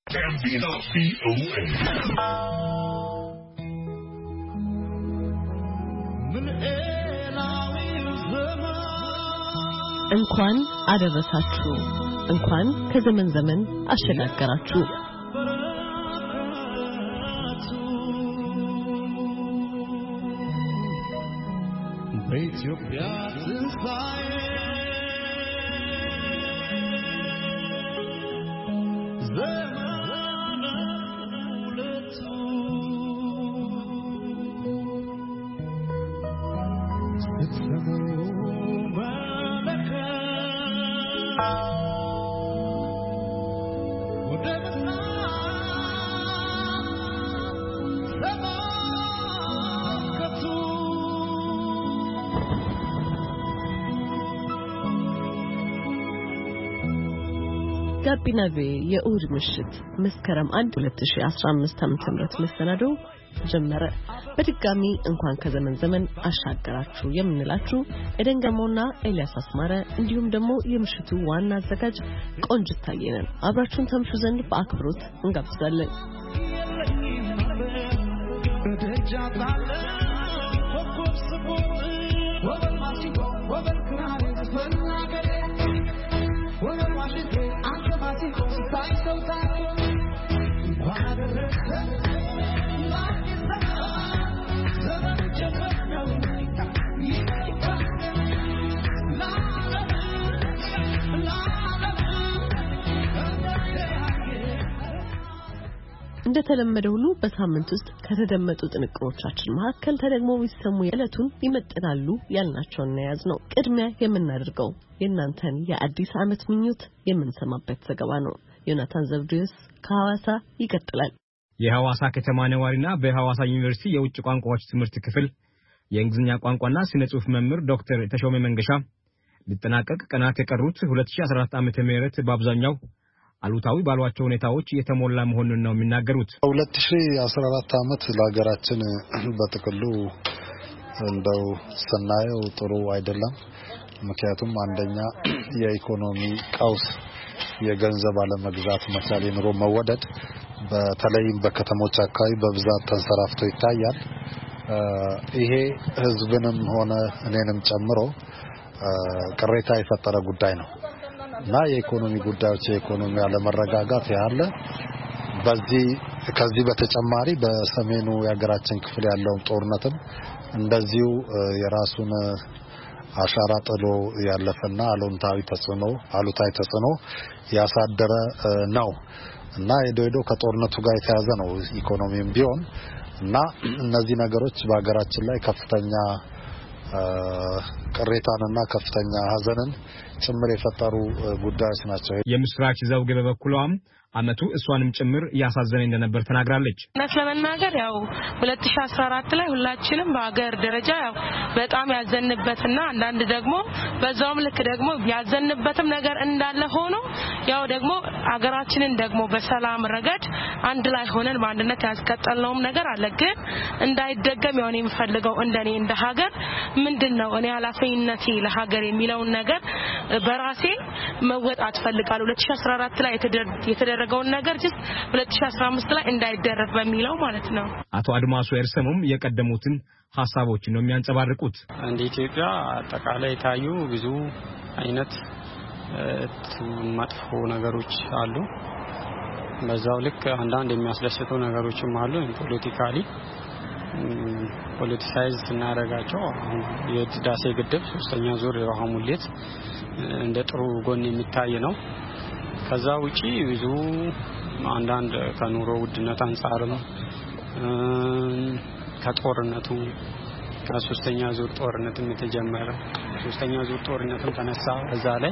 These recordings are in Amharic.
እንኳን አደረሳችሁ እንኳን ከዘመን ዘመን አሸጋገራችሁ በኢትዮጵያ ትንሣኤ ጋቢና የእሁድ ምሽት መስከረም 1 2015 ዓ.ም መሰናዶ ጀመረ። በድጋሚ እንኳን ከዘመን ዘመን አሻገራችሁ የምንላችሁ ኤደን ገሞና ኤልያስ አስማረ እንዲሁም ደግሞ የምሽቱ ዋና አዘጋጅ ቆንጅት ታየነን አብራችሁን ተምሹ ዘንድ በአክብሮት እንጋብዛለን። እንደተለመደው ሁሉ በሳምንት ውስጥ ከተደመጡ ጥንቅሮቻችን መካከል ተደግሞ ይሰሙ የዕለቱን ይመጥናሉ ያልናቸውን ያዝነው ቅድሚያ የምናደርገው የእናንተን የአዲስ ዓመት ምኞት የምንሰማበት ዘገባ ነው። ዮናታን ዘብዴዎስ ከሐዋሳ ይቀጥላል። የሐዋሳ ከተማ ነዋሪና በሐዋሳ ዩኒቨርሲቲ የውጭ ቋንቋዎች ትምህርት ክፍል የእንግሊዝኛ ቋንቋና ስነ ጽሑፍ መምህር ዶክተር ተሾመ መንገሻ ሊጠናቀቅ ቀናት የቀሩት 2014 ዓመተ ምህረት በአብዛኛው አሉታዊ ባሏቸው ሁኔታዎች የተሞላ መሆኑን ነው የሚናገሩት። 2014 ዓመት ለሀገራችን በጥቅሉ እንደው ስናየው ጥሩ አይደለም። ምክንያቱም አንደኛ የኢኮኖሚ ቀውስ፣ የገንዘብ አለመግዛት መቻል፣ የኑሮ መወደድ በተለይም በከተሞች አካባቢ በብዛት ተንሰራፍቶ ይታያል። ይሄ ህዝብንም ሆነ እኔንም ጨምሮ ቅሬታ የፈጠረ ጉዳይ ነው እና የኢኮኖሚ ጉዳዮች የኢኮኖሚ አለመረጋጋት ያለ ከዚህ በተጨማሪ በሰሜኑ የሀገራችን ክፍል ያለው ጦርነትም እንደዚሁ የራሱን አሻራ ጥሎ ያለፈና አሉታዊ ተጽዕኖ ያሳደረ ነው እና ሄዶ ከጦርነቱ ጋር የተያዘ ነው ኢኮኖሚም ቢሆን እና እነዚህ ነገሮች በሀገራችን ላይ ከፍተኛ ቅሬታንና ከፍተኛ ሀዘንን ጭምር የፈጠሩ ጉዳዮች ናቸው። የምስራች ዘውገ በበኩሏም አመቱ እሷንም ጭምር ያሳዘነ እንደነበር ተናግራለች። ለመናገር ያው 2014 ላይ ሁላችንም በአገር ደረጃ ያው በጣም ያዘንበትና አንዳንድ ደግሞ በዛውም ልክ ደግሞ ያዘንበትም ነገር እንዳለ ሆኖ ያው ደግሞ አገራችንን ደግሞ በሰላም ረገድ አንድ ላይ ሆነን በአንድነት ያስቀጠልነውም ነገር አለ። ግን እንዳይደገም ያው የምፈልገው እንደኔ እንደ ሀገር ምንድነው እኔ ኃላፊነቴ ለሀገር የሚለውን ነገር በራሴ መወጣት ፈልጋለሁ። 2014 ላይ የተደረገውን ነገር 2015 ላይ እንዳይደረግ በሚለው ማለት ነው። አቶ አድማሱ እርሰሙም የቀደሙትን ሐሳቦች ነው የሚያንጸባርቁት። እንደ ኢትዮጵያ አጠቃላይ ታዩ ብዙ አይነት መጥፎ ነገሮች አሉ። በዛው ልክ አንዳንድ የሚያስደስቱ ነገሮችም አሉ። ፖለቲካይዝ እናደርጋቸው የህዳሴ ግድብ 3ኛ ዙር የውሃ ሙሌት እንደ ጥሩ ጎን የሚታይ ነው። ከዛ ውጪ ብዙ አንዳንድ ከኑሮ ውድነት አንፃርም ከጦርነቱ ከ3ኛ ዙር ጦርነትም የተጀመረ 3ኛ ዙር ጦርነትም ተነሳ እዛ ላይ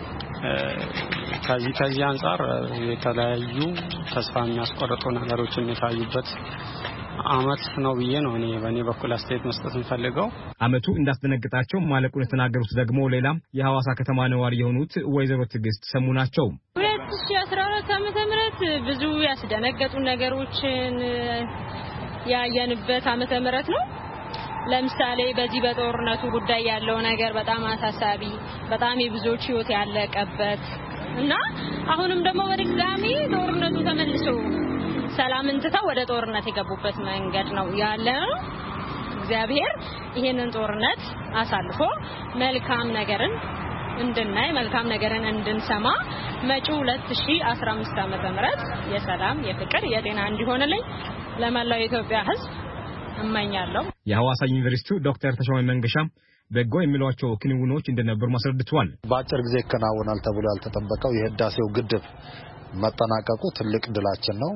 ከዚህ አንፃር የተለያዩ ተስፋ የሚያስቆርጡ ነገሮችን የታዩበት አመት ነው ብዬ ነው እኔ በእኔ በኩል አስተያየት መስጠት እንፈልገው። አመቱ እንዳስደነግጣቸው ማለቁን የተናገሩት ደግሞ ሌላም የሐዋሳ ከተማ ነዋሪ የሆኑት ወይዘሮ ትግስት ሰሙ ናቸው። 2014 ዓመተ ምህረት ብዙ ያስደነገጡ ነገሮችን ያየንበት ዓመተ ምህረት ነው። ለምሳሌ በዚህ በጦርነቱ ጉዳይ ያለው ነገር በጣም አሳሳቢ፣ በጣም የብዙዎች ህይወት ያለቀበት እና አሁንም ደግሞ በድጋሚ ጦርነቱ ተመልሶ ሰላምን ትተው ወደ ጦርነት የገቡበት መንገድ ነው ያለው። እግዚአብሔር ይሄንን ጦርነት አሳልፎ መልካም ነገርን እንድናይ መልካም ነገርን እንድንሰማ መጪው 2015 ዓመተ ምህረት የሰላም የፍቅር የጤና እንዲሆንልኝ ለመላው የኢትዮጵያ ሕዝብ እመኛለሁ። የሐዋሳ ዩኒቨርሲቲው ዶክተር ተሾመ መንገሻ በጎ የሚሏቸው ክንውኖች እንደነበሩ ማስረድተዋል። በአጭር ጊዜ ይከናወናል ተብሎ ያልተጠበቀው የህዳሴው ግድብ መጠናቀቁ ትልቅ ድላችን ነው።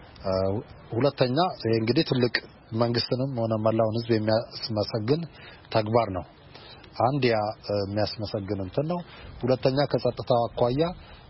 ሁለተኛ እንግዲህ ትልቅ መንግስትንም ሆነ መላውን ህዝብ የሚያስመሰግን ተግባር ነው። አንድ ያ የሚያስመሰግን እንትን ነው። ሁለተኛ ከጸጥታው አኳያ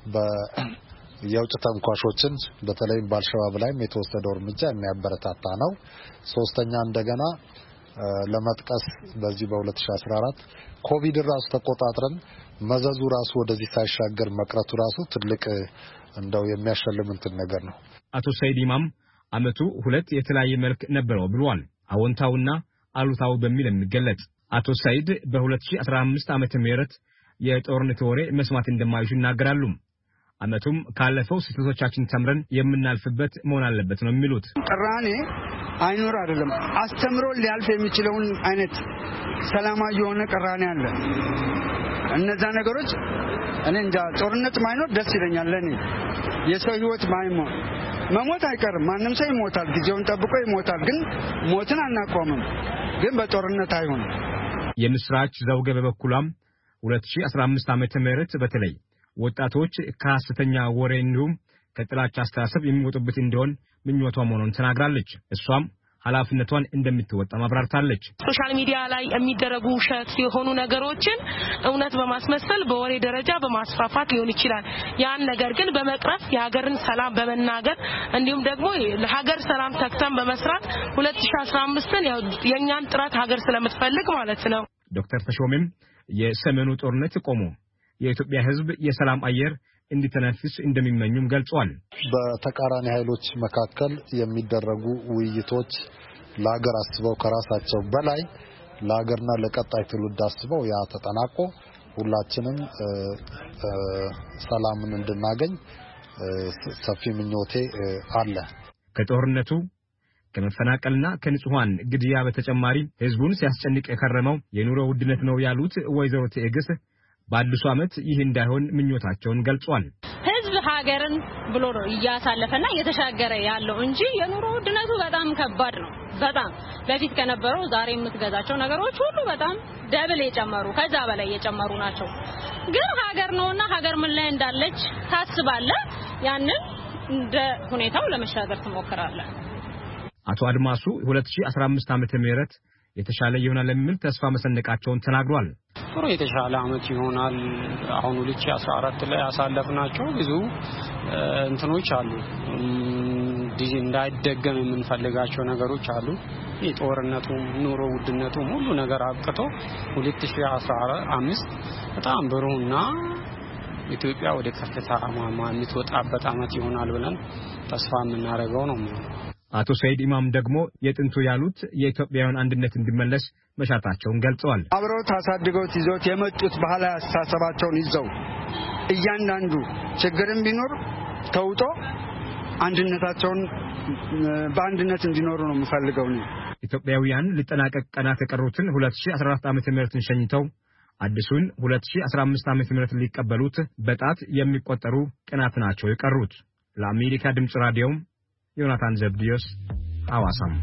የውጭ ተንኳሾችን በተለይ በአልሸባብ ላይ የተወሰደው እርምጃ የሚያበረታታ ነው። ሶስተኛ እንደገና ለመጥቀስ በዚህ በ2014 ኮቪድ ራሱ ተቆጣጥረን መዘዙ ራሱ ወደዚህ ሳይሻገር መቅረቱ ራሱ ትልቅ እንደው የሚያሸልም እንትን ነገር ነው። አቶ ሰይድ ኢማም አመቱ ሁለት የተለያየ መልክ ነበረው ብለዋል። አዎንታውና አሉታው በሚል የሚገለጽ አቶ ሰይድ በ2015 ዓመተ ምህረት የጦርነት ወሬ መስማት እንደማይሹ ይናገራሉ። አመቱም ካለፈው ስህተቶቻችን ተምረን የምናልፍበት መሆን አለበት ነው የሚሉት። ቅራኔ አይኖር አይደለም አስተምሮ ሊያልፍ የሚችለውን አይነት ሰላማዊ የሆነ ቅራኔ አለ። እነዛ ነገሮች እኔ እንጃ ጦርነት ማይኖር ደስ ይለኛል። ለኔ የሰው ህይወት ማይሞት መሞት አይቀርም። ማንም ሰው ይሞታል፣ ጊዜውን ጠብቆ ይሞታል። ግን ሞትን አናቆምም። ግን በጦርነት አይሆንም። የምስራች ዘውገ በበኩሏም 2015 ዓመተ ምህረት በተለይ ወጣቶች ከሐሰተኛ ወሬ እንዲሁም ከጥላቻ አስተሳሰብ የሚወጡበት እንዲሆን ምኞቷ መሆኑን ተናግራለች። እሷም ኃላፊነቷን እንደምትወጣ ማብራርታለች። ሶሻል ሚዲያ ላይ የሚደረጉ ውሸት የሆኑ ነገሮችን እውነት በማስመሰል በወሬ ደረጃ በማስፋፋት ሊሆን ይችላል። ያን ነገር ግን በመቅረፍ የሀገርን ሰላም በመናገር እንዲሁም ደግሞ ለሀገር ሰላም ተግተን በመስራት 2015ን የኛን ጥረት ሀገር ስለምትፈልግ ማለት ነው። ዶክተር ተሾመም የሰሜኑ ጦርነት ቆሞ የኢትዮጵያ ሕዝብ የሰላም አየር እንዲተነፍስ እንደሚመኙም ገልጿል። በተቃራኒ ኃይሎች መካከል የሚደረጉ ውይይቶች ለሀገር አስበው ከራሳቸው በላይ ለሀገርና ለቀጣይ ትውልድ አስበው ያ ተጠናቆ ሁላችንም ሰላምን እንድናገኝ ሰፊ ምኞቴ አለ። ከጦርነቱ ከመፈናቀልና ከንጹሃን ግድያ በተጨማሪ ሕዝቡን ሲያስጨንቅ የከረመው የኑሮ ውድነት ነው ያሉት ወይዘሮ ትዕግስት በአዲሱ ዓመት ይህ እንዳይሆን ምኞታቸውን ገልጿል። ህዝብ ሀገርን ብሎ ነው እያሳለፈና እየተሻገረ ያለው እንጂ የኑሮ ውድነቱ በጣም ከባድ ነው። በጣም በፊት ከነበረው ዛሬ የምትገዛቸው ነገሮች ሁሉ በጣም ደብል የጨመሩ ከዛ በላይ የጨመሩ ናቸው። ግን ሀገር ነውና ሀገር ምን ላይ እንዳለች ታስባለህ። ያንን እንደ ሁኔታው ለመሻገር ትሞክራለህ። አቶ አድማሱ 2015 ዓመተ ምህረት የተሻለ ይሆናል የሚል ተስፋ መሰነቃቸውን ተናግሯል። ጥሩ የተሻለ አመት ይሆናል። አሁን 2014 ላይ ያሳለፍናቸው ብዙ እንትኖች አሉ። እንዳይደገም የምንፈልጋቸው ነገሮች አሉ። የጦርነቱ ኑሮ ውድነቱ ሁሉ ነገር አብቅቶ 2015 በጣም ብሩህና ኢትዮጵያ ወደ ከፍታ ማማ የምትወጣበት አመት ይሆናል ብለን ተስፋ የምናደርገው ነው። አቶ ሰይድ ኢማም ደግሞ የጥንቱ ያሉት የኢትዮጵያውያን አንድነት እንዲመለስ መሻታቸውን ገልጸዋል። አብረው ታሳድገውት ይዘውት የመጡት ባህላዊ አስተሳሰባቸውን ይዘው እያንዳንዱ ችግርም ቢኖር ተውጦ አንድነታቸውን በአንድነት እንዲኖሩ ነው የምፈልገው ነው። ኢትዮጵያውያን ሊጠናቀቅ ቀናት የቀሩትን 2014 ዓመተ ምህረትን ሸኝተው አዲሱን 2015 ዓመተ ምህረት ሊቀበሉት በጣት የሚቆጠሩ ቀናት ናቸው የቀሩት። ለአሜሪካ ድምጽ ራዲዮ ዮናታን ዘብዲዮስ ሐዋሳም።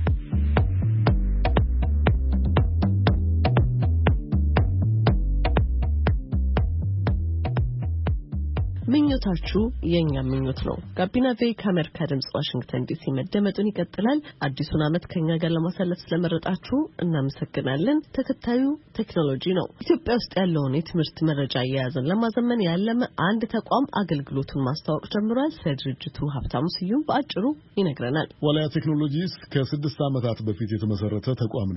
ምኞታችሁ የኛ ምኞት ነው። ጋቢና ቬይ ከአሜሪካ ድምጽ ዋሽንግተን ዲሲ መደመጡን ይቀጥላል። አዲሱን ዓመት ከኛ ጋር ለማሳለፍ ስለመረጣችሁ እናመሰግናለን። ተከታዩ ቴክኖሎጂ ነው። ኢትዮጵያ ውስጥ ያለውን የትምህርት መረጃ አያያዝን ለማዘመን ያለመ አንድ ተቋም አገልግሎቱን ማስተዋወቅ ጀምሯል። ስለድርጅቱ ሀብታሙ ስዩም በአጭሩ ይነግረናል። ዋልያ ቴክኖሎጂስ ከ6 ዓመታት በፊት የተመሰረተ ተቋም ነው።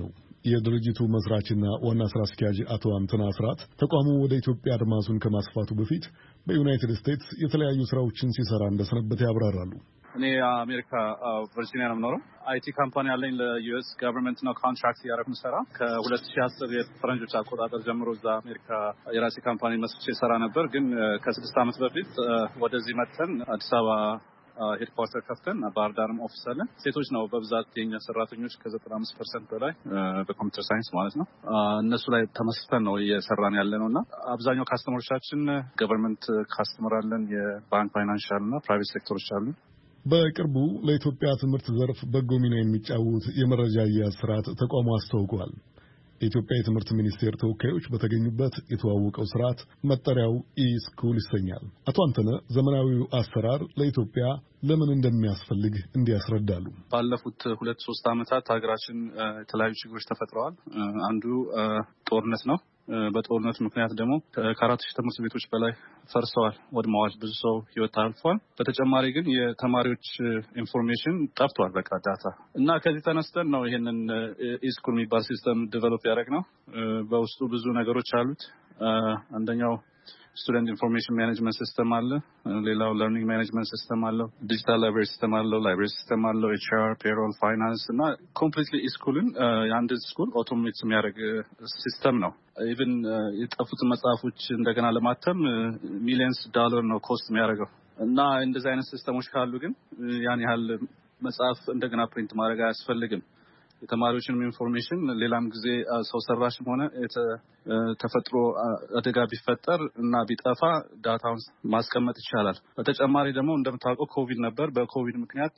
የድርጅቱ መስራችና ዋና ስራ አስኪያጅ አቶ አንተነህ አስራት ተቋሙ ወደ ኢትዮጵያ አድማሱን ከማስፋቱ በፊት በዩናይትድ ስቴትስ የተለያዩ ስራዎችን ሲሰራ እንደሰነበት ያብራራሉ። እኔ አሜሪካ ቨርጂኒያ ነው የምኖረው። አይቲ ካምፓኒ ያለኝ ለዩኤስ ገቨርንመንት ነው ኮንትራክት ያደረኩኝ ሰራ ከ2010 የፈረንጆች አቆጣጠር ጀምሮ እዛ አሜሪካ የራሴ ካምፓኒ መስርቼ ሰራ ነበር። ግን ከ6 ዓመት በፊት ወደዚህ መጥተን አዲስ አበባ ሄድኳርተር ከፍተን ባህር ዳርም ኦፊስ አለን። ሴቶች ነው በብዛት የኛ ሰራተኞች ከ95% በላይ በኮምፒውተር ሳይንስ ማለት ነው። እነሱ ላይ ተመስርተን ነው እየሰራን ያለነውና አብዛኛው ካስተመሮቻችን ገቨርንመንት ካስተመር አለን፣ የባንክ ፋይናንሻል እና ፕራይቬት ሴክተሮች አሉን። በቅርቡ ለኢትዮጵያ ትምህርት ዘርፍ በጎ ሚና የሚጫወት የመረጃ አያያዝ ስርዓት ተቋሙ አስተዋውቋል። የኢትዮጵያ የትምህርት ሚኒስቴር ተወካዮች በተገኙበት የተዋወቀው ስርዓት መጠሪያው ኢስኩል ይሰኛል። አቶ አንተነህ ዘመናዊው አሰራር ለኢትዮጵያ ለምን እንደሚያስፈልግ እንዲያስረዳሉ። ባለፉት 2-3 ዓመታት ሀገራችን የተለያዩ ችግሮች ተፈጥረዋል። አንዱ ጦርነት ነው። በጦርነቱ ምክንያት ደግሞ ከ4,000 ትምህርት ቤቶች በላይ ፈርሰዋል፣ ወድመዋል። ብዙ ሰው ህይወት አልፏል። በተጨማሪ ግን የተማሪዎች ኢንፎርሜሽን ጠፍቷል፣ በቃ ዳታ እና ከዚህ ተነስተን ነው ይሄንን ኢስኩል የሚባል ሲስተም ዴቨሎፕ ያደረግነው። በውስጡ ብዙ ነገሮች አሉት። አንደኛው ስቱደንት ኢንፎርሜሽን ማኔጅመንት ሲስተም አለ። ሌላው ለርኒንግ ማኔጅመንት ሲስተም አለው። ዲጂታል ላይብረሪ ሲስተም አለው። ላይብረሪ ሲስተም አለው። ኤችአር፣ ፔሮል፣ ፋይናንስ እና ኮምፕሊትሊ ስኩልን የአንድ ስኩል ኦቶሜት የሚያደርግ ሲስተም ነው። ኢቭን የጠፉትን መጽሐፎች እንደገና ለማተም ሚሊየንስ ዶላር ነው ኮስት የሚያደርገው እና እንደዚህ አይነት ሲስተሞች ካሉ ግን ያን ያህል መጽሐፍ እንደገና ፕሪንት ማድረግ አያስፈልግም። የተማሪዎችንም ኢንፎርሜሽን ሌላም ጊዜ ሰው ሰራሽም ሆነ ተፈጥሮ አደጋ ቢፈጠር እና ቢጠፋ ዳታውን ማስቀመጥ ይቻላል። በተጨማሪ ደግሞ እንደምታውቀው ኮቪድ ነበር። በኮቪድ ምክንያት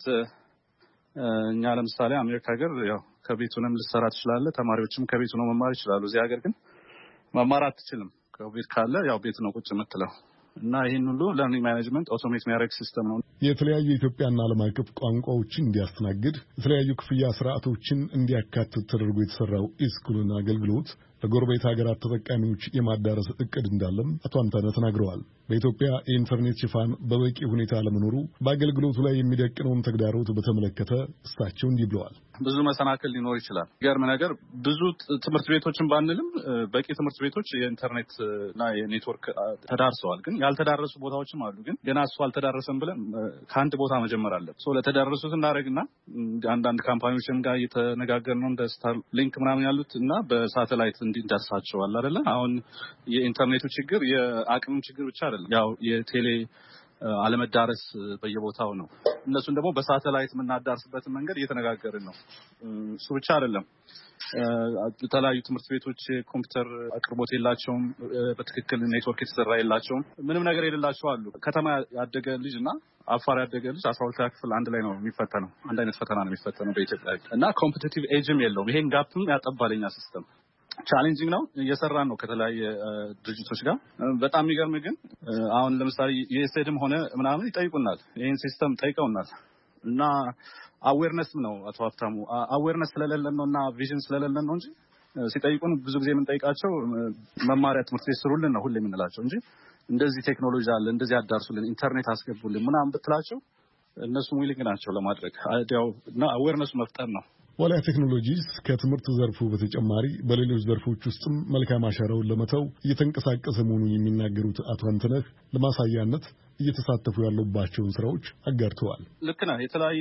እኛ ለምሳሌ አሜሪካ ሀገር ያው ከቤቱንም ልሰራ ትችላለህ፣ ተማሪዎችም ከቤቱ ነው መማር ይችላሉ። እዚህ ሀገር ግን መማር አትችልም። ኮቪድ ካለ ያው ቤት ነው ቁጭ የምትለው እና ይሄን ሁሉ ለርኒንግ ማኔጅመንት ኦቶሜት የሚያደርግ ሲስተም ነው። የተለያዩ ኢትዮጵያና ዓለም አቀፍ ቋንቋዎችን እንዲያስተናግድ የተለያዩ ክፍያ ስርዓቶችን እንዲያካትት ተደርጎ የተሰራው ኢስኩልን አገልግሎት ለጎረቤት ሀገራት ተጠቃሚዎች የማዳረስ እቅድ እንዳለም አቶ አንተነህ ተናግረዋል። በኢትዮጵያ የኢንተርኔት ሽፋን በበቂ ሁኔታ አለመኖሩ በአገልግሎቱ ላይ የሚደቅነውን ተግዳሮት በተመለከተ እሳቸው እንዲህ ብለዋል። ብዙ መሰናክል ሊኖር ይችላል። ገርም ነገር ብዙ ትምህርት ቤቶችን ባንልም በቂ ትምህርት ቤቶች የኢንተርኔት እና የኔትወርክ ተዳርሰዋል። ግን ያልተዳረሱ ቦታዎችም አሉ። ግን ገና እሱ አልተዳረሰም ብለን ከአንድ ቦታ መጀመር አለብን። ሶ ለተዳረሱት እናደርግና አንዳንድ ካምፓኒዎችም ጋር እየተነጋገርን ነው፣ እንደ ስታር ሊንክ ምናምን ያሉት እና በሳተላይት እንዲደርሳቸዋል አይደለ? አሁን የኢንተርኔቱ ችግር የአቅም ችግር ብቻ አይደለም። ያው የቴሌ አለመዳረስ በየቦታው ነው። እነሱን ደግሞ በሳተላይት የምናዳርስበትን መንገድ እየተነጋገርን ነው። እሱ ብቻ አይደለም። የተለያዩ ትምህርት ቤቶች ኮምፒውተር አቅርቦት የላቸውም፣ በትክክል ኔትወርክ የተሰራ የላቸውም፣ ምንም ነገር የሌላቸው አሉ። ከተማ ያደገ ልጅ እና አፋር ያደገ ልጅ 12ኛ ክፍል አንድ ላይ ነው የሚፈተነው። አንድ አይነት ፈተና ነው የሚፈተነው በኢትዮጵያ እና ኮምፒቲቲቭ ኤጅም የለውም። ይሄን ጋፕም ያጠባለኛ ሲስተም ቻሌንጂንግ ነው። እየሰራን ነው ከተለያየ ድርጅቶች ጋር። በጣም የሚገርም ግን አሁን ለምሳሌ የኤስኤድም ሆነ ምናምን ይጠይቁናል፣ ይሄን ሲስተም ጠይቀውናል እና አዌርነስም ነው አቶ ሀብታሙ፣ አዌርነስ ስለሌለን ነው እና ቪዥን ስለሌለን ነው እንጂ ሲጠይቁን ብዙ ጊዜ የምንጠይቃቸው መማሪያ ትምህርት ቤት ስሩልን ነው ሁሌ የምንላቸው እንጂ እንደዚህ ቴክኖሎጂ አለ እንደዚህ አዳርሱልን፣ ኢንተርኔት አስገቡልን ምናምን ብትላቸው እነሱ ዊሊንግ ናቸው ለማድረግ። ያው እና አዌርነሱ መፍጠር ነው። ዋልያ ቴክኖሎጂስ ከትምህርት ዘርፉ በተጨማሪ በሌሎች ዘርፎች ውስጥም መልካም አሻራውን ለመተው እየተንቀሳቀሰ መሆኑን የሚናገሩት አቶ አንተነህ ለማሳያነት እየተሳተፉ ያሉባቸውን ስራዎች አጋርተዋል። ልክ ነህ። የተለያየ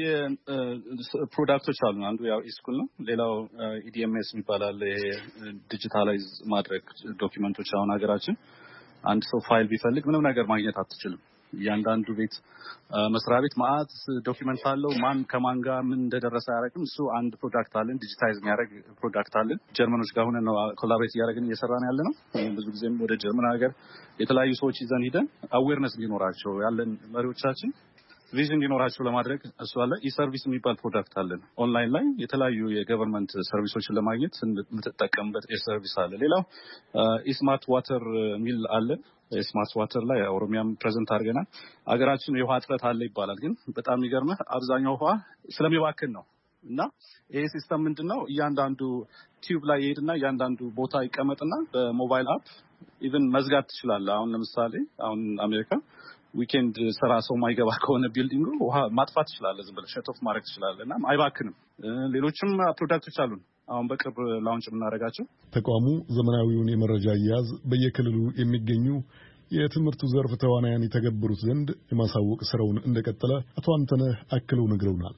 ፕሮዳክቶች አሉ። አንዱ ያው ኢስኩል ነው። ሌላው ኢዲኤምኤስ የሚባል ይሄ ዲጂታላይዝ ማድረግ ዶኪመንቶች። አሁን ሀገራችን አንድ ሰው ፋይል ቢፈልግ ምንም ነገር ማግኘት አትችልም። እያንዳንዱ ቤት መስሪያ ቤት ማአት ዶኪመንት አለው። ማን ከማን ጋር ምን እንደደረሰ አያረግም። እሱ አንድ ፕሮዳክት አለን፣ ዲጂታይዝ የሚያደርግ ፕሮዳክት አለን። ጀርመኖች ጋር ሆነን ነው ኮላቦሬት እያደረግን እየሰራን ያለ ነው። ብዙ ጊዜም ወደ ጀርመን ሀገር የተለያዩ ሰዎች ይዘን ሂደን አዌርነስ እንዲኖራቸው ያለን መሪዎቻችን ቪዥን እንዲኖራቸው ለማድረግ እሱ አለ። ኢሰርቪስ የሚባል ፕሮዳክት አለን። ኦንላይን ላይ የተለያዩ የገቨርንመንት ሰርቪሶችን ለማግኘት የምትጠቀምበት ሰርቪስ አለ። ሌላው ኢስማርት ዋተር ሚል አለን። ስማርት ዋተር ላይ ኦሮሚያም ፕሬዘንት አድርገናል። አገራችን የውሃ እጥረት አለ ይባላል። ግን በጣም የሚገርምህ አብዛኛው ውሃ ስለሚባክን ነው። እና ይሄ ሲስተም ምንድነው? እያንዳንዱ ቲዩብ ላይ ይሄድና እያንዳንዱ ቦታ ይቀመጥና በሞባይል አፕ ኢቭን መዝጋት ትችላለህ። አሁን ለምሳሌ አሁን አሜሪካ ዊኬንድ ስራ ሰው ማይገባ ከሆነ ቢልዲንጉ ውሃ ማጥፋት ትችላለህ። ዝም ብለህ ሸት ኦፍ ማድረግ ትችላለህ እና አይባክንም። ሌሎችም ፕሮዳክቶች አሉን። አሁን በቅርብ ላውንች የምናደርጋቸው። ተቋሙ ዘመናዊውን የመረጃ አያያዝ በየክልሉ የሚገኙ የትምህርቱ ዘርፍ ተዋናያን የተገበሩት ዘንድ የማሳወቅ ስራውን እንደቀጠለ አቶ አንተነህ አክለው ነግረውናል።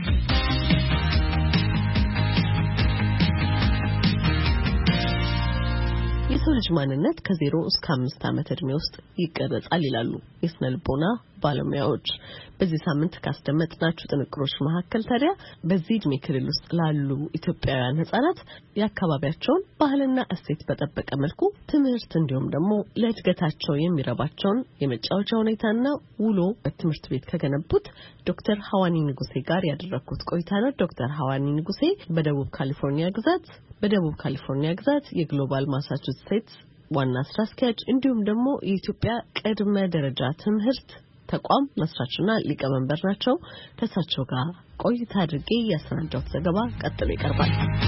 የሰው ልጅ ማንነት ከ0 እስከ 5 ዓመት ዕድሜ ውስጥ ይቀረጻል ይላሉ የስነ ልቦና ባለሙያዎች። በዚህ ሳምንት ካስደመጥናችሁ ጥንቅሮች መካከል ታዲያ በዚህ ዕድሜ ክልል ውስጥ ላሉ ኢትዮጵያውያን ህጻናት የአካባቢያቸውን ባህልና እሴት በጠበቀ መልኩ ትምህርት እንዲሁም ደግሞ ለእድገታቸው የሚረባቸውን የመጫወቻ ሁኔታና ውሎ በትምህርት ቤት ከገነቡት ዶክተር ሐዋኒ ንጉሴ ጋር ያደረኩት ቆይታ ነው። ዶክተር ሐዋኒ ንጉሴ በደቡብ ካሊፎርኒያ ግዛት የግሎባል ማሳቹሴትስ ዋና ስራ አስኪያጅ እንዲሁም ደግሞ የኢትዮጵያ ቅድመ ደረጃ ትምህርት ተቋም መስራችና ሊቀመንበር ናቸው። ከሳቸው ጋር ቆይታ አድርጌ ያሰናዳሁት ዘገባ ቀጥሎ ይቀርባል።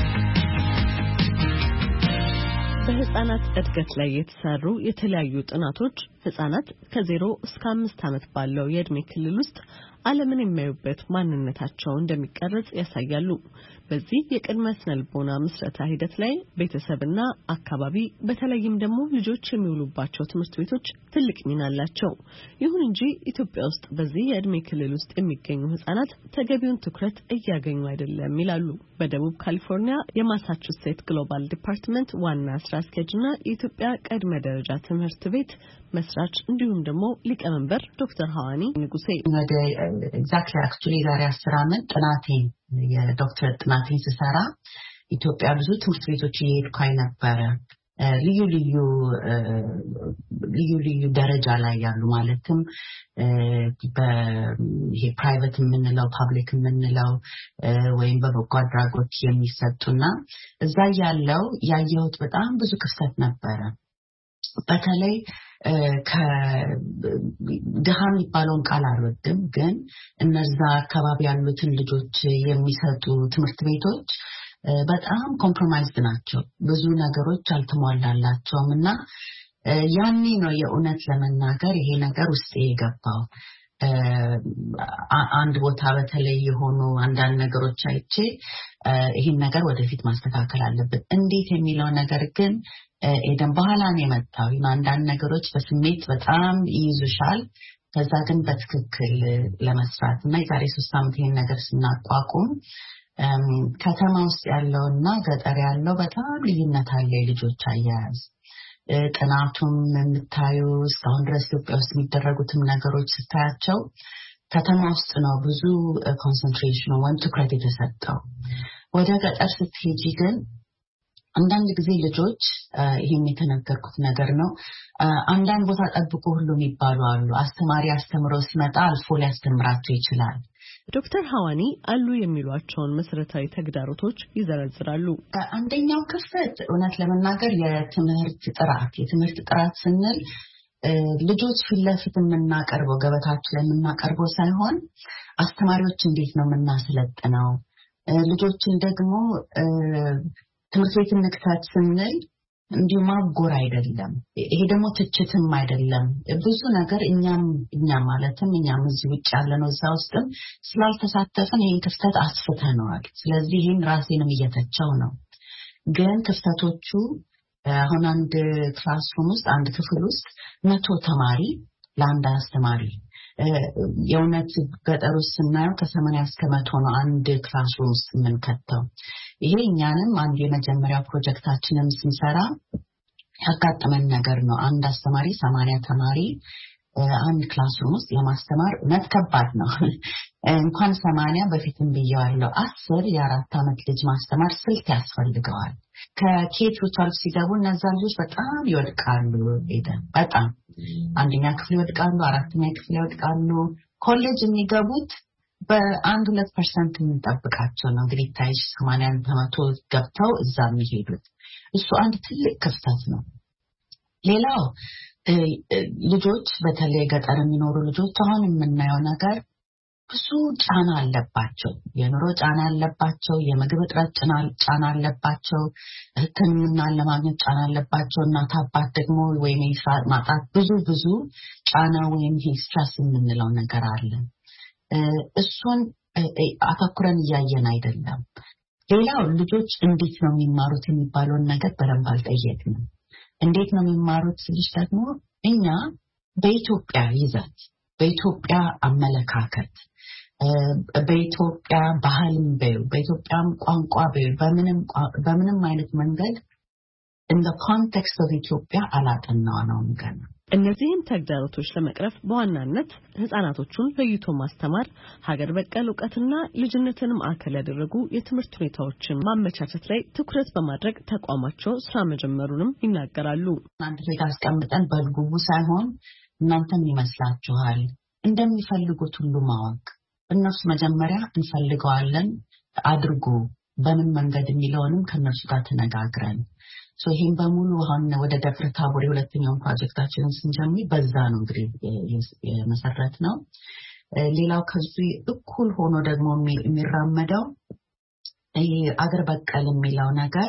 በህፃናት እድገት ላይ የተሰሩ የተለያዩ ጥናቶች ህፃናት ከ0 እስከ 5 ዓመት ባለው የእድሜ ክልል ውስጥ ዓለምን የሚያዩበት ማንነታቸው እንደሚቀረጽ ያሳያሉ። በዚህ የቅድመ ስነልቦና ምስረታ ሂደት ላይ ቤተሰብና አካባቢ በተለይም ደግሞ ልጆች የሚውሉባቸው ትምህርት ቤቶች ትልቅ ሚና አላቸው። ይሁን እንጂ ኢትዮጵያ ውስጥ በዚህ የእድሜ ክልል ውስጥ የሚገኙ ህፃናት ተገቢውን ትኩረት እያገኙ አይደለም ይላሉ በደቡብ ካሊፎርኒያ የማሳቹሴት ግሎባል ዲፓርትመንት ዋና ስራ አስኪያጅና የኢትዮጵያ ቅድመ ደረጃ ትምህርት ቤት መስራች እንዲሁም ደግሞ ሊቀመንበር ዶክተር ሐዋኒ ንጉሴ። actually ዛሬ 10 ዓመት ጥናቴን የዶክተር ጥናቴን ስሰራ ኢትዮጵያ ብዙ ትምህርት ቤቶች እየሄድኩኝ ነበር። ልዩ ደረጃ ላይ ያሉ ማለትም በይሄ ፕራይቬት የምንለው ፐብሊክ የምንለው ወይም በበጎ አድራጎት የሚሰጡና እዛ ያየሁት በጣም ብዙ ክፍተት ነበረ። በተለይ ከድሃ የሚባለውን ቃል አልወድም፣ ግን እነዛ አካባቢ ያሉትን ልጆች የሚሰጡ ትምህርት ቤቶች በጣም ኮምፕሮማይዝድ ናቸው። ብዙ ነገሮች አልተሟላላቸውም እና ያኔ ነው የእውነት ለመናገር ይሄ ነገር ውስጥ የገባው። አንድ ቦታ በተለይ የሆኑ አንዳንድ ነገሮች አይቼ ይሄን ነገር ወደፊት ማስተካከል አለበት እንዴት የሚለው ነገር ግን ኤደን በኋላን የመጣው አንዳንድ ነገሮች በስሜት በጣም ይይዙሻል። ከዛ ግን በትክክል ለመስራት እና የዛሬ 3 ዓመት ይሄን ነገር ስናቋቁም ከተማ ውስጥ ያለውና ገጠር ያለው በጣም ልዩነት አለ። ልጆች አያያዝ ጥናቱም የምታዩ እስካሁን ድረስ ኢትዮጵያ ውስጥ የሚደረጉትም ነገሮች ስታያቸው ከተማ ውስጥ ነው ብዙ ኮንሰንትሬሽን ወይም ትኩረት የተሰጠው። ወደ ገጠር ስትሄጂ ግን አንዳንድ ጊዜ ልጆች ይሄን የተነገርኩት ነገር ነው። አንዳንድ ቦታ ጠብቆ ሁሉ የሚባሉ አሉ። አስተማሪ አስተምሮ ሲመጣ አልፎ ሊያስተምራቸው ይችላል። ዶክተር ሐዋኒ አሉ የሚሏቸውን መሰረታዊ ተግዳሮቶች ይዘረዝራሉ። አንደኛው ክፍተት እውነት ለመናገር የትምህርት ጥራት ስንል ልጆች ፊት ለፊት የምናቀርበው ገበታችን የምናቀርበው ሳይሆን አስተማሪዎች እንዴት ነው የምናሰለጥነው፣ ልጆችን ደግሞ ትምህርት ቤት እንክታት ስንል እንዲሁ ማጎር አይደለም። ይሄ ደግሞ ትችትም አይደለም። ብዙ ነገር እኛም ማለትም እኛም እዚህ ውጭ ያለነው እዛ ውስጥም ስላልተሳተፈን ይሄን ክፍተት አስፍተነዋል። ስለዚህ ይሄን ራሴንም እየተቸው ነው። ግን ክፍተቶቹ አሁን አንድ ክላስሩም ውስጥ አንድ ክፍል ውስጥ 100 ተማሪ ለአንድ አስተማሪ የእውነት ገጠር ውስጥ ስናየው ከ80 እስከ 100 ነው አንድ ክላስሩም ውስጥ የምንከተው። ይሄ እኛንም አንድ የመጀመሪያ ፕሮጀክታችንን ስንሰራ ያጋጠመን ነገር ነው። አንድ አስተማሪ 80 ተማሪ አንድ ክላስሩም ውስጥ የማስተማር እውነት ከባድ ነው። እንኳን 80 በፊትም ብያለሁ 10 የ4 ዓመት ልጅ ማስተማር ስልት ያስፈልገዋል። ከኬት ሩታል ሲገቡ እነዛ ልጆች በጣም ይወድቃሉ። በጣም አንደኛ ክፍል ይወድቃሉ፣ አራተኛ ክፍል ይወድቃሉ። ኮሌጅ የሚገቡት በ1-2% እንጠብቃቸው ነው እንግዲህ ታይሽ 80% ገብተው እዛ የሚሄዱት። እሱ አንድ ትልቅ ክፍተት ነው። ሌላው ልጆች በተለይ ገጠር የሚኖሩ ልጆች አሁን የምናየው ነገር ብዙ ጫና አለባቸው። የኑሮ ጫና አለባቸው፣ የምግብ እጥረት ጫና አለባቸው፣ ሕክምና ለማግኘት ጫና አለባቸው። እናት አባት ደግሞ ወይም የስራ ማጣት ብዙ ጫና ወይም ስትረስ የምንለው ነገር አለ። እሱን አተኩረን እያየን አይደለም። ሌላው ልጆች እንዴት ነው የሚማሩት የሚባለውን ነገር በደንብ አልጠየቅንም። እንዴት ነው የሚማሩት ስልሽ ደግሞ እኛ በኢትዮጵያ ይዘት፣ በኢትዮጵያ አመለካከት፣ በኢትዮጵያ ባህልም በኢትዮጵያ ቋንቋ በምንም አይነት መንገድ in the context of Ethiopia አላጠናነውም ገና። እነዚህን ተግዳሮቶች ለመቅረፍ በዋናነት ህፃናቶቹን ለይቶ ማስተማር፣ ሀገር በቀል ዕውቀትና ልጅነትን ማዕከል ያደረጉ የትምህርት ሁኔታዎችን ማመቻቸት ላይ ትኩረት በማድረግ ተቋማቸው ስራ መጀመሩንም ይናገራሉ። አንድ ቤት አስቀምጠን በልጉቡ ሳይሆን እናንተም ይመስላችኋል እንደሚፈልጉት ሁሉ ማወቅ፣ እነሱ መጀመሪያ እንፈልገዋለን አድርጉ በምን መንገድ የሚለውንም ከነሱ ጋር ተነጋግረን ይህን በሙሉ አሁን ወደ ደብረ ታቦር የሁለተኛውን ፕሮጀክታችንን ስንጀምር በዛ ነው እንግዲህ የመሰረት ነው። ሌላው ከዚህ እኩል ሆኖ ደግሞ የሚራመደው አገር በቀል የሚለው ነገር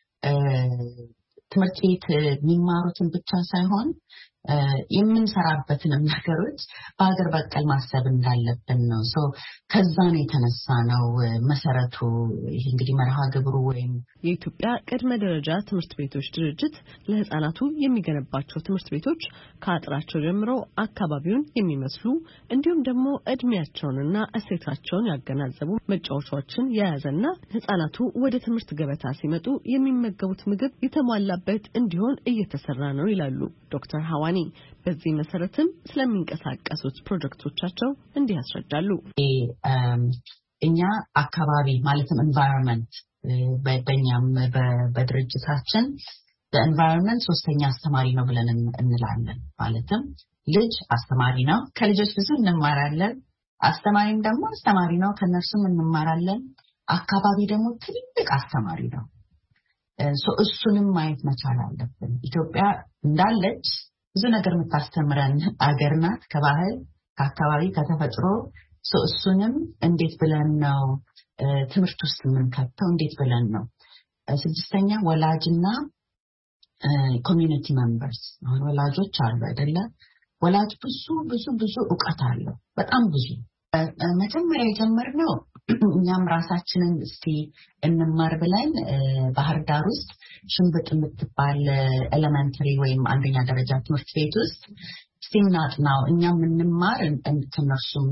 ትምህርት ቤት የሚማሩትን ብቻ ሳይሆን የምንሰራበትን ነገሮች በአገር በቀል ማሰብ እንዳለብን ነው። ከዛ ነው የተነሳ ነው መሰረቱ። ይሄ እንግዲህ መርሃ ግብሩ ወይም የኢትዮጵያ ቅድመ ደረጃ ትምህርት ቤቶች ድርጅት ለህፃናቱ የሚገነባቸው ትምህርት ቤቶች ከአጥራቸው ጀምሮ አካባቢውን የሚመስሉ እንዲሁም ደግሞ እድሜያቸውንና እሴታቸውን ያገናዘቡ መጫወቻዎችን የያዘና ህፃናቱ ወደ ትምህርት ገበታ ሲመጡ የሚመገቡት ምግብ የተሟላበት እንዲሆን እየተሰራ ነው ይላሉ ዶክተር ሀዋኒ። በዚህ መሰረትም ስለሚንቀሳቀሱት ፕሮጀክቶቻቸው እንዲህ ያስረዳሉ። እኛ አካባቢ ማለትም environment በእኛም በድርጅታችን በenvironment ሶስተኛ አስተማሪ ነው ብለን እንላለን። ማለትም ልጅ አስተማሪ ነው፣ ከልጆች ብዙ እንማራለን። አስተማሪም ደግሞ አስተማሪ ነው፣ ከነሱም እንማራለን። አካባቢ ደግሞ ትልቅ አስተማሪ ነው። እሱንም ማየት መቻል አለብን። ኢትዮጵያ እንዳለች ብዙ ነገር የምታስተምረን አገር ናት፣ ከባህል፣ ከአካባቢ፣ ከተፈጥሮ። እሱንም እንዴት ብለን ነው ትምህርት ውስጥ የምንከተው? እንዴት ብለን ነው? ስድስተኛ ወላጅና ኮሚዩኒቲ ሜምበርስ። አሁን ወላጆች አሉ አይደለ? ወላጅ ብዙ ዕውቀት አለው፣ በጣም ብዙ። መጀመሪያ የጀመርነው እኛም ራሳችንን እስቲ እንማር ብለን ባህር ዳር ውስጥ ሽንብጥ የምትባል ኤሌመንተሪ ወይም አንደኛ ደረጃ ትምህርት ቤት ውስጥ ሲናጥናው እኛም እንማር ከነሱም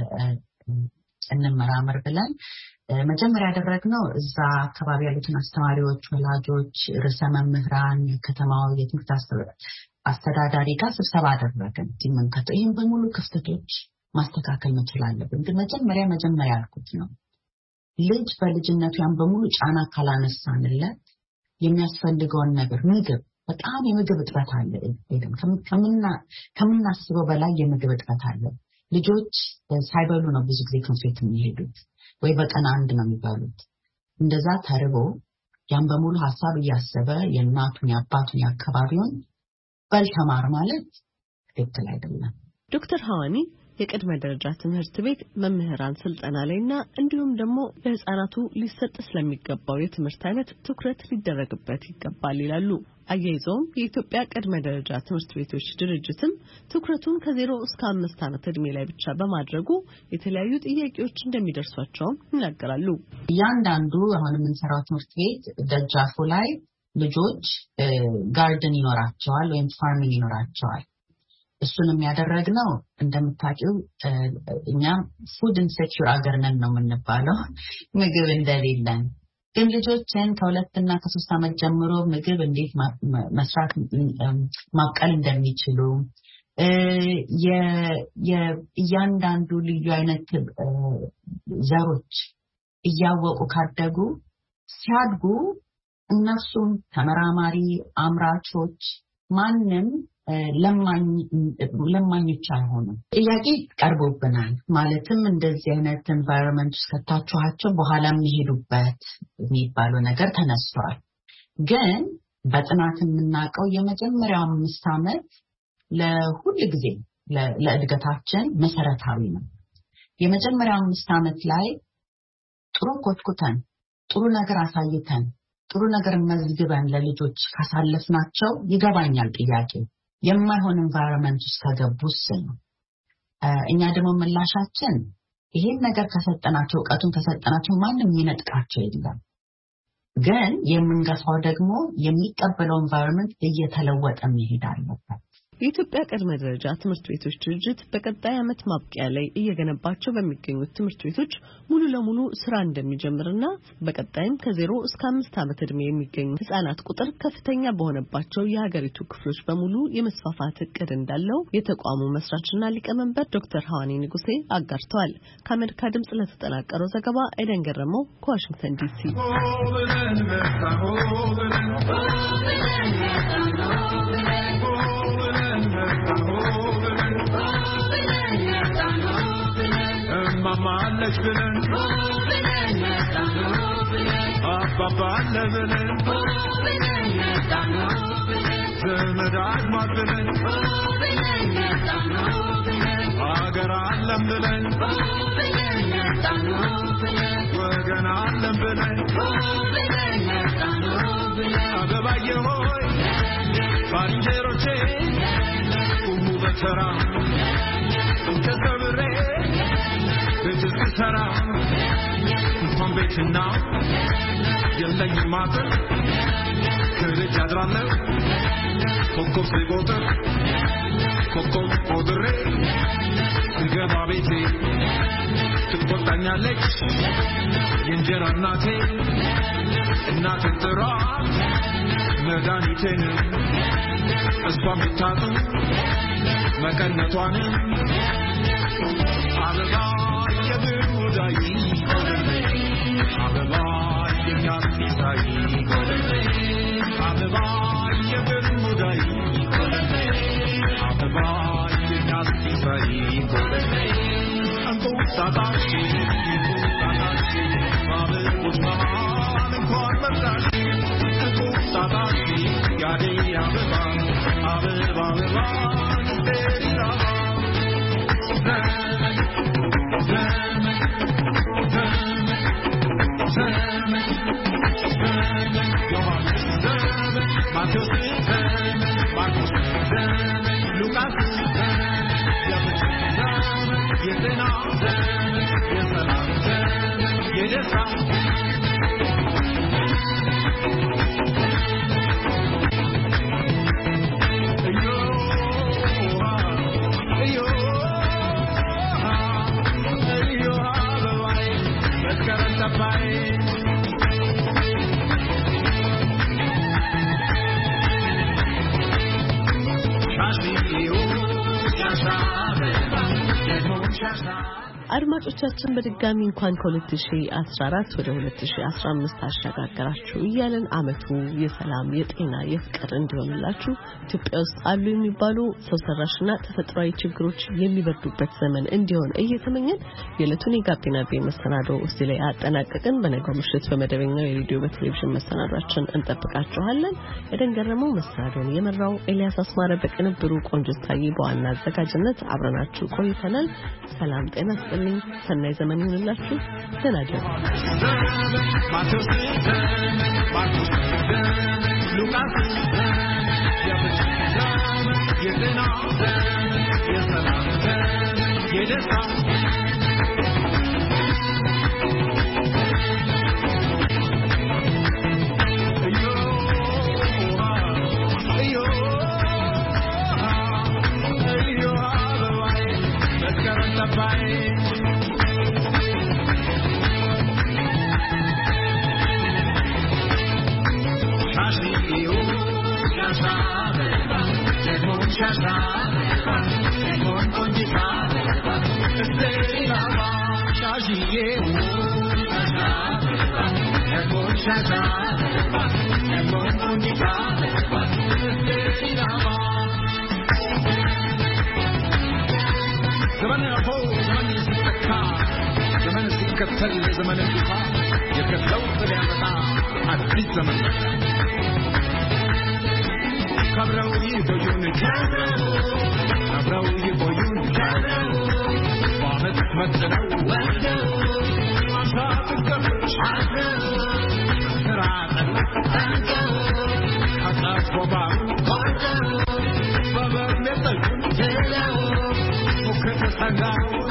እንመራመር ብለን መጀመሪያ ያደረግነው እዛ አካባቢ ያሉትን አስተማሪዎች፣ ወላጆች፣ ርዕሰ መምህራን፣ ከተማው የትምህርት አስተዳዳሪ ጋር ስብሰባ አደረግን። ይህን በሙሉ ክፍተቶች ማስተካከል መቻል አለብን። ግን መጀመሪያ ያልኩት ነው ልጅ በልጅነቱ ያን በሙሉ ጫና ካላነሳንለት የሚያስፈልገውን ነገር ምግብ፣ በጣም የምግብ እጥረት አለ። ከምናስበው በላይ የምግብ እጥረት አለ። ልጆች ሳይበሉ ነው ብዙ ጊዜ ትምህርት ቤት የሚሄዱት፣ ወይ በቀን አንድ ነው የሚበሉት። እንደዛ ተርቦ ያን በሙሉ ሀሳብ እያሰበ የእናቱን፣ የአባቱን፣ የአካባቢውን በልተማር ማለት ትክክል አይደለም። ዶክተር ሀዋኒ የቅድመ ደረጃ ትምህርት ቤት መምህራን ስልጠና ላይና እንዲሁም ደግሞ ለህፃናቱ ሊሰጥ ስለሚገባው የትምህርት አይነት ትኩረት ሊደረግበት ይገባል ይላሉ። አያይዘውም የኢትዮጵያ ቅድመ ደረጃ ትምህርት ቤቶች ድርጅትም ትኩረቱን ከ0 እስከ 5 ዓመት እድሜ ላይ ብቻ በማድረጉ የተለያዩ ጥያቄዎች እንደሚደርሷቸውም ይናገራሉ። እያንዳንዱ አሁን የምንሰራው ትምህርት ቤት ደጃፉ ላይ ልጆች ጋርደን ይኖራቸዋል ወይም ፋርሚንግ ይኖራቸዋል። እሱንም ያደረግነው እንደምታውቂው እኛ ፉድ ኢንሴኪዩር አገር ነን ነው የምንባለው፣ ምግብ እንደሌለን። ግን ልጆችን ከ2 እና ከ3 ዓመት ጀምሮ ምግብ እንዴት መስራት ማብቀል እንደሚችሉ እያንዳንዱ ልዩ አይነት ዘሮች እያወቁ ካደጉ ሲያድጉ እነሱም ተመራማሪ፣ አምራቾች፣ ማንም ለማኞች አይሆኑም። ጥያቄ ቀርቦብናል። ማለትም እንደዚህ አይነት ኤንቫይሮንመንት ውስጥ ከታችኋቸው በኋላ የሚሄዱበት የሚባለው ነገር ተነስቷል። ግን በጥናት የምናውቀው የመጀመሪያው 5 ዓመት ለሁሉ ጊዜ ለእድገታችን መሰረታዊ ነው። የመጀመሪያው 5 ዓመት ላይ ጥሩ ኮትኩተን፣ ጥሩ ነገር አሳይተን፣ ጥሩ ነገር መዝግበን ለልጆች ካሳለፍናቸው ይገባኛል ጥያቄ የማይሆን ኤንቫይሮንመንት ውስጥ ከገቡስ ነው። እኛ ደግሞ ምላሻችን ይሄን ነገር ከሰጠናቸው፣ ዕውቀቱን ከሰጠናቸው ማንም የሚነጥቃቸው የለም። ግን የምንገፋው ደግሞ የሚቀበለው environment እየተለወጠ መሄድ አለበት። የኢትዮጵያ ቅድመ ደረጃ ትምህርት ቤቶች ድርጅት በቀጣይ ዓመት ማብቂያ ላይ እየገነባቸው በሚገኙት ትምህርት ቤቶች ሙሉ ለሙሉ ስራ እንደሚጀምርና በቀጣይም ከ0 እስከ 5 ዓመት ዕድሜ የሚገኙ ህጻናት ቁጥር ከፍተኛ በሆነባቸው የሀገሪቱ ክፍሎች በሙሉ የመስፋፋት እቅድ እንዳለው የተቋሙ መስራችና ሊቀመንበር ዶክተር ሐዋኒ ንጉሴ አጋርተዋል። ከአሜሪካ ድምጽ ለተጠናቀረው ዘገባ ኤደን ገረመው ከዋሽንግተን ዲሲ። Mama let's bilin Papa levelin Zemadat matbilin Agar allam bilin Wagan allam bilin Agabaye hoy Parinjeroche Umu batara Unkasabre Bitches is hara From bitchin now Yalla you mother Kere jadranne Koko se gote Koko podre Kige babiti Tukko tanya lex Yenjera nate Nate tera Medani tene Asbam tatu Makanatwane Alaba አድማጮቻችን በድጋሚ እንኳን ከ2014 ወደ 2015 አሻጋገራችሁ እያለን አመቱ የሰላም የጤና የፍቅር እንዲሆንላችሁ ኢትዮጵያ ውስጥ አሉ የሚባሉ ሰው ሰራሽና ተፈጥሯዊ ችግሮች የሚበርዱበት ዘመን እንዲሆን እየተመኘን የዕለቱን የጋቢና መሰናዶ እዚህ ላይ አጠናቀቅን። በነገው ምሽት በመደበኛው የሬዲዮ በቴሌቪዥን መሰናዷችን እንጠብቃችኋለን። ኤደን ገረመው መሰናዶን የመራው ኤልያስ አስማረ በቅንብሩ ቆንጅታዬ በዋና አዘጋጅነት አብረናችሁ ቆይተናል። ሰላም ጤና ይስጥልኝ። ሰናይ ዘመን ይሁንላችሁ። ተናደሩ زمن الدفاع يكتلو طلعنا عديد زمن كبروا يبيون كبروا يبيون وعمد مدلوا عشاق الكفش سرعة حتى أصبعوا بابا ميطلوا وكتل حناوا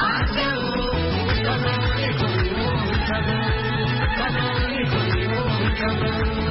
Come